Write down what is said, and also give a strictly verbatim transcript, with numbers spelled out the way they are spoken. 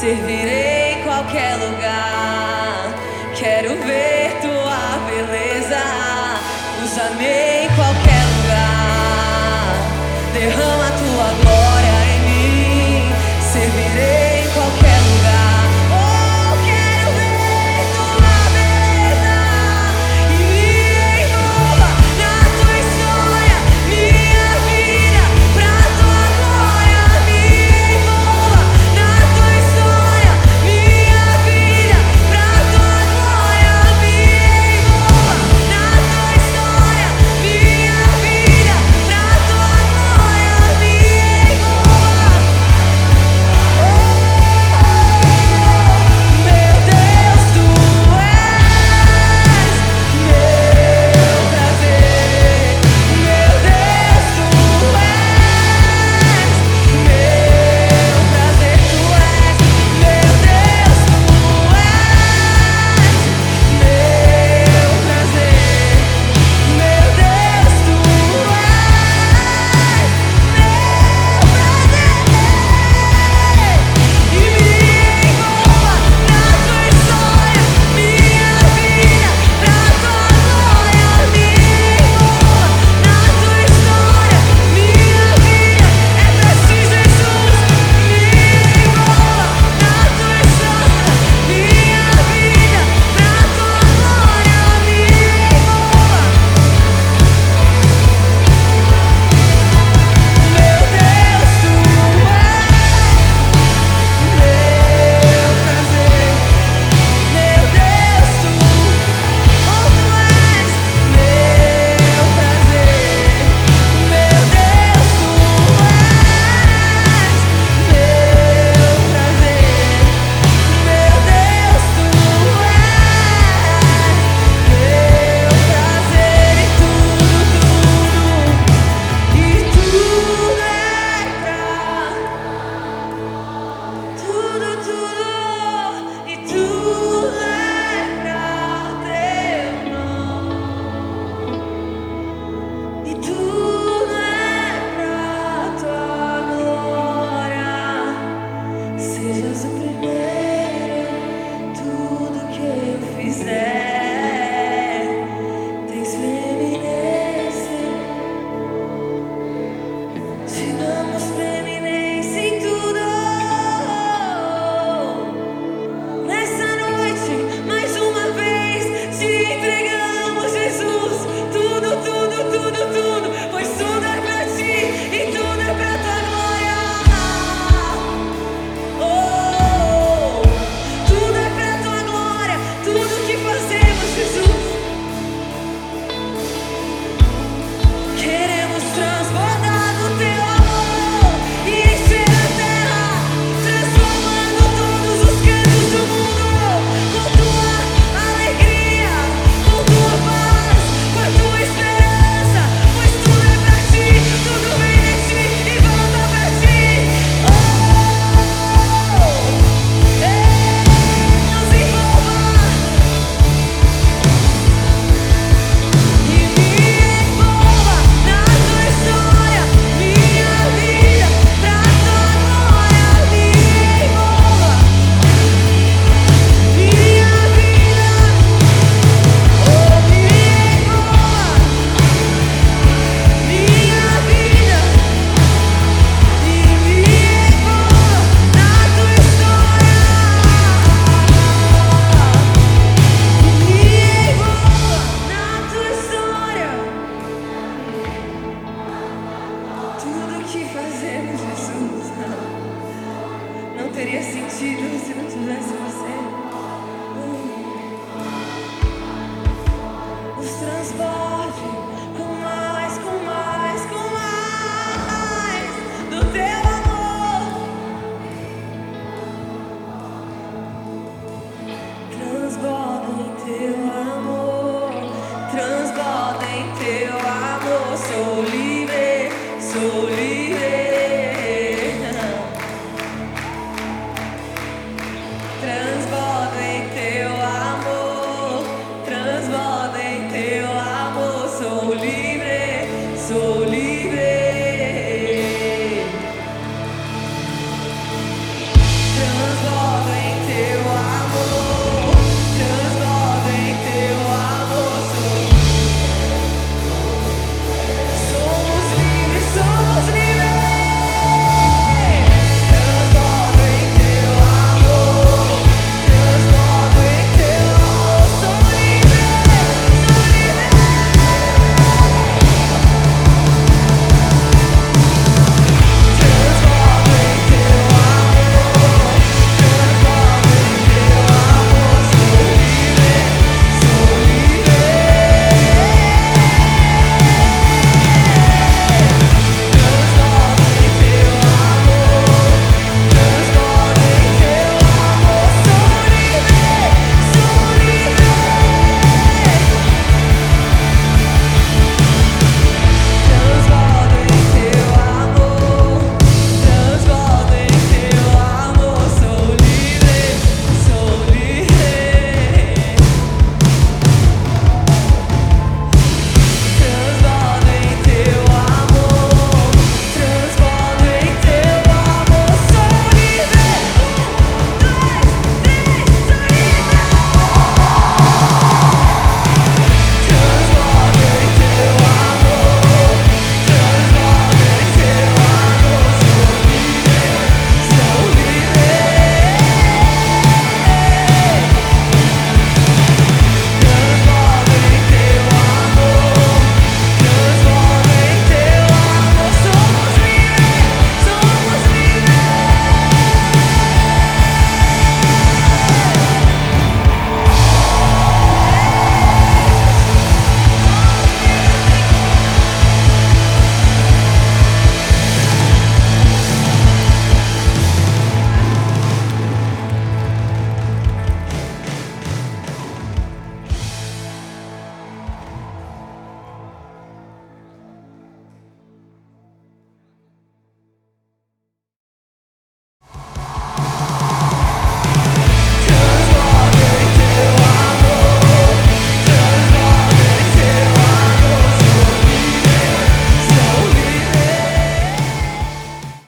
servirei em qualquer lugar. Quero ver tua beleza, usa-me em qualquer lugar. Derrama tua glória em mim, servirei em qualquer lugar. Oh, quero ver tua beleza e me envolva na tua história, minha vida, pra tua glória. Me envolva na tua história, minha vida, pra tua glória. Me envolva na tua história, minha vida, pra tua glória. Me envolva. Meu Deus, tu és meu prazer. Meu Deus, tu és meu prazer. Tu és, meu Deus, tu és meu prazer. Meu Deus, tu és meu prazer. E me envolva na tua história, minha vida, pra tua glória. Me envolva na tua história, minha vida, é pra ti, Jesus. Me envolva na tua história, minha vida, pra tua glória. Me envolva. Meu Deus, tu és meu prazer. Meu Deus, tu, oh, tu és meu prazer. Meu Deus, tu és meu prazer. Meu Deus, tu és meu prazer. E tudo, tudo, e tudo é pra tudo, tudo, e tudo é pra teu nome. E tudo é pra tua glória. Sejas o primeiro em tudo que eu fizer. Tens preeminência. Te damos preeminência em tudo. Nessa noite, mais uma vez, te entregamos, Jesus. Tudo, tudo, tudo, tudo, pois tudo é pra ti e tudo é pra tua glória. Oh, tudo é pra tua glória, tudo que fazemos, Jesus. Queremos transbordar do teu amor e encher a terra, transformando todos os cantos do mundo com tua alegria, com tua paz, com a tua esperança, pois tudo é pra ti, tudo vem de ti e volta pra ti. Oh, nos envolva e me envolva na tua história, minha vida, pra tua glória. Me envolva, minha vida, oh, me envolva, minha vida, e me envolva na tua história. Me envolva na tua história. Tudo que fazemos, Jesus, não teria sentido se não tivesse você. Nos transborde com mais, com mais, com mais do teu amor. Transborda em teu amor, transborda em teu amor. Sou livre, sou livre.